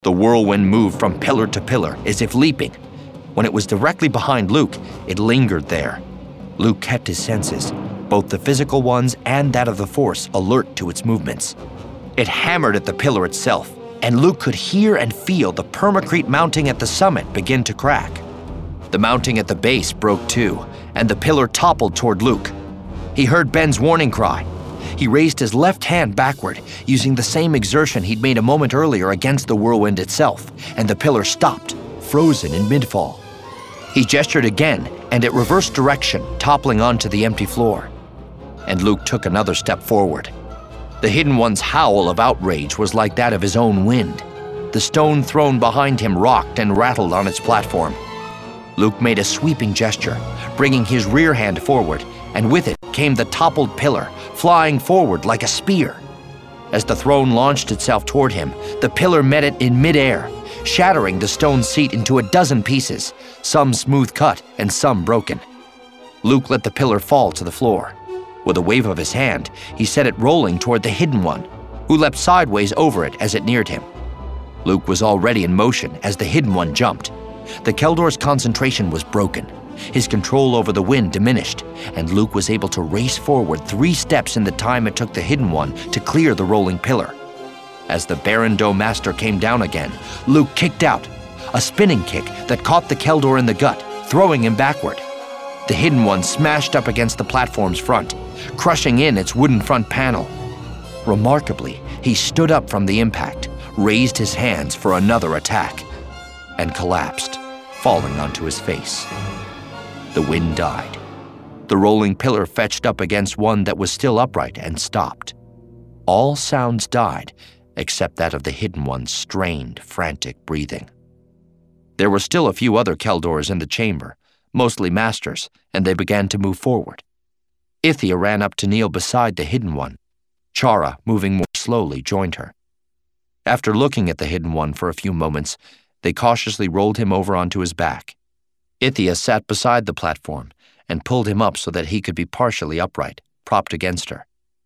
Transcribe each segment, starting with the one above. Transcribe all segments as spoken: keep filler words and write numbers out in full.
The whirlwind moved from pillar to pillar, as if leaping. When it was directly behind Luke, it lingered there. Luke kept his senses, both the physical ones and that of the Force, alert to its movements. It hammered at the pillar itself, and Luke could hear and feel the permacrete mounting at the summit begin to crack. The mounting at the base broke too, and the pillar toppled toward Luke. He heard Ben's warning cry. He raised his left hand backward, using the same exertion he'd made a moment earlier against the whirlwind itself, and the pillar stopped, frozen in midfall. He gestured again, and it reversed direction, toppling onto the empty floor. And Luke took another step forward. The Hidden One's howl of outrage was like that of his own wind. The stone throne behind him rocked and rattled on its platform. Luke made a sweeping gesture, bringing his rear hand forward, and with it came the toppled pillar, flying forward like a spear. As the throne launched itself toward him, the pillar met it in midair, shattering the stone seat into a dozen pieces, some smooth cut and some broken. Luke let the pillar fall to the floor. With a wave of his hand, he set it rolling toward the Hidden One, who leapt sideways over it as it neared him. Luke was already in motion as the Hidden One jumped. The Keldor's concentration was broken. His control over the wind diminished, and Luke was able to race forward three steps in the time it took the Hidden One to clear the rolling pillar. As the Barrandom Master came down again, Luke kicked out, a spinning kick that caught the Keldor in the gut, throwing him backward. The Hidden One smashed up against the platform's front, crushing in its wooden front panel. Remarkably, he stood up from the impact, raised his hands for another attack, and collapsed, falling onto his face. The wind died. The rolling pillar fetched up against one that was still upright and stopped. All sounds died, except that of the Hidden One's strained, frantic breathing. There were still a few other Keldors in the chamber, mostly masters, and they began to move forward. Ithia ran up to kneel beside the Hidden One. Chara, moving more slowly, joined her. After looking at the Hidden One for a few moments, they cautiously rolled him over onto his back. Ithia sat beside the platform and pulled him up so that he could be partially upright, propped against her.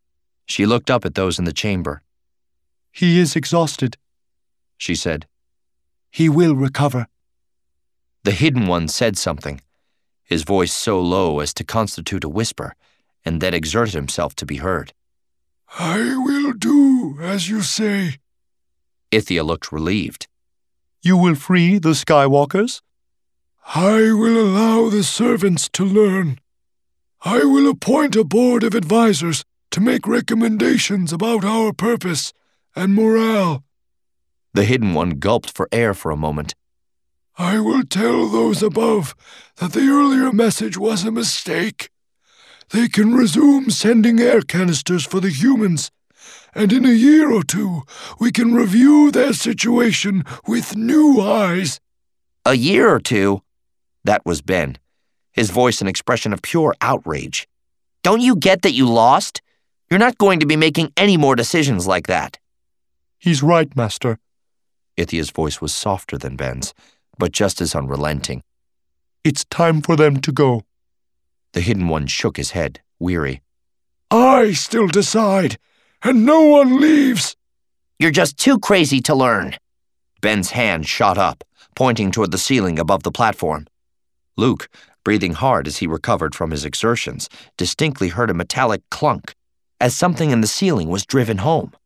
She looked up at those in the chamber. "He is exhausted," she said. "He will recover." The Hidden One said something, his voice so low as to constitute a whisper, and then exerted himself to be heard. "I will do as you say." Ithia looked relieved. "You will free the Skywalkers?" "I will allow the servants to learn. I will appoint a board of advisors to make recommendations about our purpose and morale." The Hidden One gulped for air for a moment. "I will tell those above that the earlier message was a mistake. They can resume sending air canisters for the humans, and in a year or two we can review their situation with new eyes." "A year or two?" That was Ben, his voice an expression of pure outrage. "Don't you get that you lost? You're not going to be making any more decisions like that." "He's right, Master." Ithia's voice was softer than Ben's, but just as unrelenting. "It's time for them to go." The Hidden One shook his head, weary. "I still decide, and no one leaves." "You're just too crazy to learn." Ben's hand shot up, pointing toward the ceiling above the platform. Luke, breathing hard as he recovered from his exertions, distinctly heard a metallic clunk, as something in the ceiling was driven home.